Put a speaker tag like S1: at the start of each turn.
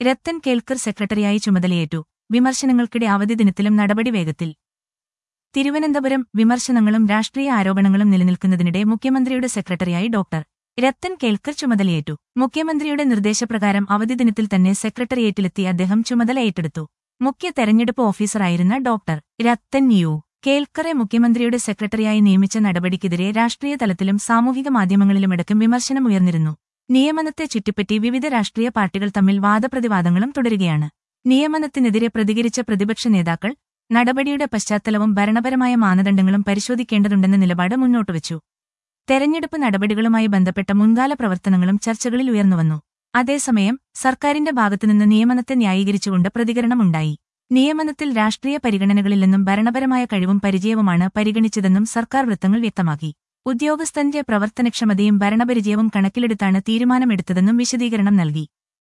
S1: രത്തൻ കേൽക്കർ സെക്രട്ടറിയായി ചുമതലയേറ്റു. വിമർശനങ്ങൾക്കിടെ അവധി ദിനത്തിലും നടപടി വേഗത്തിൽ. തിരുവനന്തപുരം വിമർശനങ്ങളും രാഷ്ട്രീയ ആരോപണങ്ങളും നിലനിൽക്കുന്നതിനിടെ മുഖ്യമന്ത്രിയുടെ സെക്രട്ടറിയായി ഡോക്ടർ രത്തൻ കേൽക്കർ ചുമതലയേറ്റു. മുഖ്യമന്ത്രിയുടെ നിർദ്ദേശപ്രകാരം അവധി ദിനത്തിൽ തന്നെ സെക്രട്ടറിയേറ്റിലെത്തിയ അദ്ദേഹം ചുമതല ഏറ്റെടുത്തു. മുഖ്യ തെരഞ്ഞെടുപ്പ് ഓഫീസറായിരുന്ന ഡോക്ടർ രത്തൻ യു കേൽക്കറെ മുഖ്യമന്ത്രിയുടെ സെക്രട്ടറിയായി നിയമിച്ച നടപടിക്കെതിരെ രാഷ്ട്രീയ തലത്തിലും സാമൂഹിക മാധ്യമങ്ങളിലുമടക്കം വിമർശനമുയർന്നിരുന്നു. നിയമനത്തെ ചുറ്റിപ്പറ്റി വിവിധ രാഷ്ട്രീയ പാർട്ടികൾ തമ്മിൽ വാദപ്രതിവാദങ്ങളും തുടരുകയാണ്. നിയമനത്തിനെതിരെ പ്രതികരിച്ച പ്രതിപക്ഷ നേതാക്കൾ നടപടിയുടെ പശ്ചാത്തലവും ഭരണപരമായ മാനദണ്ഡങ്ങളും പരിശോധിക്കേണ്ടതുണ്ടെന്ന നിലപാട് മുന്നോട്ടുവച്ചു. തെരഞ്ഞെടുപ്പ് നടപടികളുമായി ബന്ധപ്പെട്ട മുൻകാല പ്രവർത്തനങ്ങളും ചർച്ചകളിൽ ഉയർന്നുവന്നു. അതേസമയം സർക്കാരിന്റെ ഭാഗത്തുനിന്ന് നിയമനത്തെ ന്യായീകരിച്ചുകൊണ്ട് പ്രതികരണമുണ്ടായി. നിയമനത്തിൽ രാഷ്ട്രീയ പരിഗണനകളില്ലെന്നും ഭരണപരമായ കഴിവും പരിചയവുമാണ് പരിഗണിച്ചതെന്നും സർക്കാർ വൃത്തങ്ങൾ വ്യക്തമാക്കി. ഉദ്യോഗസ്ഥന്റെ പ്രവർത്തനക്ഷമതയും ഭരണപരിചയവും കണക്കിലെടുത്താണ് തീരുമാനമെടുത്തതെന്നും വിശദീകരണം നൽകി.